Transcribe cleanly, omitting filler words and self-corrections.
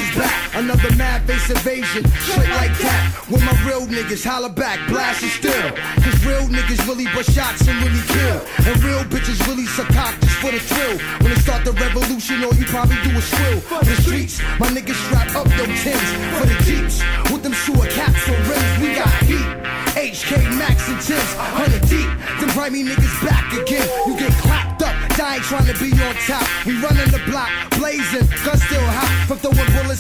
is back. Another mad face invasion, straight like that. When my real niggas holler back, blast and still. Cause real niggas really bust shots and really kill. And real bitches really suck cock just for the thrill. When they start the revolution, all you probably do is swill. For the streets, my niggas strap up them tins. For the Jeeps, with them sewer caps for rims, we got heat. HK Max and Tips, 100 deep. Them grimy niggas back again. You get clapped up, dying trying to be on top. We running the block, blazing, guns still hot. From throwing bullets